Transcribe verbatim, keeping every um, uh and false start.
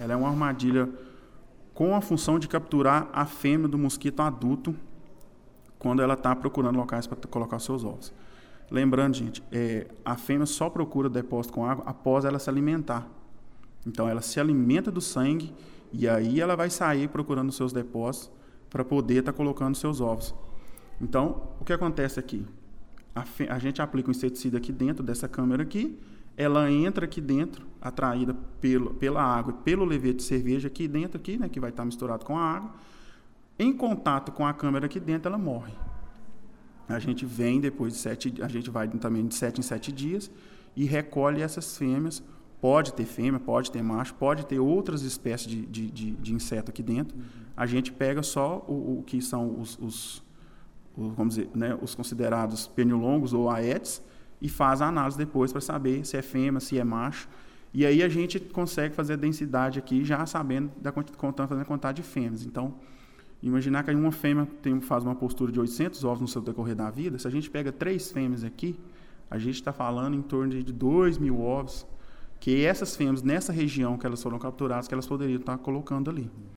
Ela é uma armadilha com a função de capturar a fêmea do mosquito adulto quando ela está procurando locais para colocar seus ovos. Lembrando, gente, é, a fêmea só procura depósito com água após ela se alimentar. Então, ela se alimenta do sangue e aí ela vai sair procurando seus depósitos para poder estar tá colocando seus ovos. Então, o que acontece aqui? A, fe... a gente aplica um inseticida aqui dentro dessa câmera aqui, ela entra aqui dentro, atraída pelo, pela água e pelo levete de cerveja aqui dentro, aqui, né, que vai estar tá misturado com a água. Em contato com a câmera aqui dentro, ela morre. A gente vem depois de sete, a gente vai também de sete em sete dias e recolhe essas fêmeas. Pode ter fêmea, pode ter macho, pode ter outras espécies de, de, de, de inseto aqui dentro. Uhum. A gente pega só o, o que são os, os, os, vamos dizer, né, os considerados pernilongos ou aedes e faz a análise depois para saber se é fêmea, se é macho. E aí a gente consegue fazer a densidade aqui já sabendo, da, contando, fazendo a quantidade de fêmeas. Então, imaginar que uma fêmea tem, faz uma postura de oitocentos ovos no seu decorrer da vida, se a gente pega três fêmeas aqui, a gente está falando em torno de dois mil ovos, que essas fêmeas, nessa região que elas foram capturadas, que elas poderiam estar colocando ali.